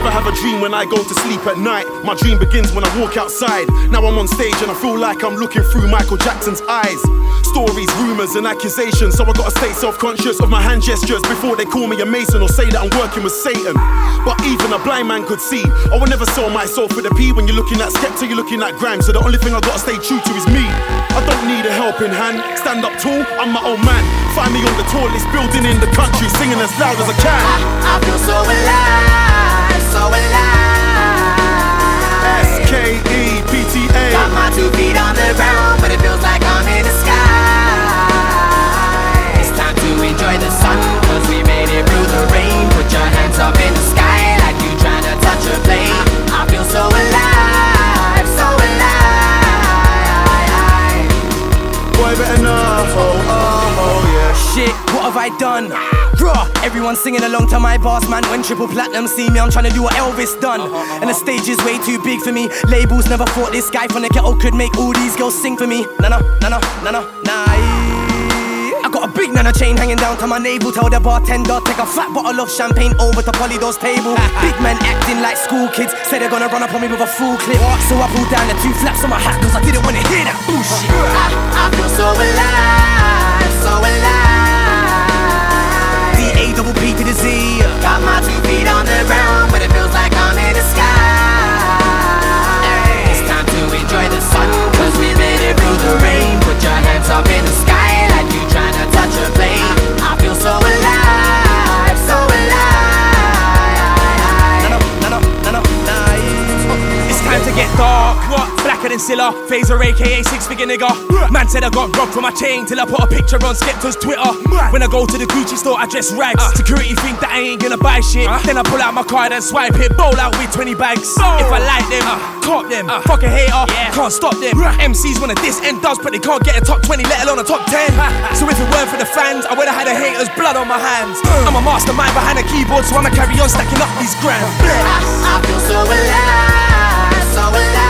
never have a dream when I go to sleep at night. My dream begins when I walk outside. Now I'm on stage and I feel like I'm looking through Michael Jackson's eyes. Stories, rumours and accusations, so I gotta stay self-conscious of my hand gestures before they call me a mason or say that I'm working with Satan. But even a blind man could see, I will never sell my soul for the P. When you're looking at Skepta, you're looking at Grime, so the only thing I gotta stay true to is me. I don't need a helping hand, stand up tall, I'm my own man. Find me on the tallest building in the country, singing as loud as I can. I feel so alive, so alive. S-K-E-P-T-A. Got my 2 feet on the ground, but it feels like I'm in the sky. It's time to enjoy the sun, cause we made it through the rain. Put your hands up in the sky like you trying to touch a plane. I feel so alive, so alive. Boy, better know, oh yeah. Shit, what have I done? Raw, everyone singing along to my boss, man. When triple platinum see me, I'm trying to do what Elvis done. And the stage is way too big for me. Labels never thought this guy from the ghetto could make all these girls sing for me. Nah. I got a big nana chain hanging down to my navel. Tell the bartender, take a fat bottle of champagne over to Polydor's table. Big man acting like school kids, say they're gonna run up on me with a full clip. So I pulled down the 2 flaps on my hat, cause I didn't wanna hear that bullshit. I feel so alive, so alive. D-A-double-P to the Z. Got my 2 feet on the ground, but it feels like I'm in the sky. It's time to enjoy the sun, cause we made it through the rain. Put your hands up in the sky like you trying to touch a plane. I feel so alive, so alive. It's time to get dark. What? Blacker than Silla, Phaser aka 6-figure nigga. Man said I got robbed from my chain till I put a picture on Skepta's Twitter. When I go to the Gucci store, I dress rags. Security think that I ain't gonna buy shit. Then I pull out my card and swipe it, bowl out with 20 bags. If I like them, cop them. Fuck a hater, can't stop them. MCs wanna diss and does, but they can't get a top 20, let alone a top 10. So if it weren't for the fans, I would've had a hater's blood on my hands. I'm a mastermind behind a keyboard, so I'ma carry on stacking up these grams. I feel so alive, so alive.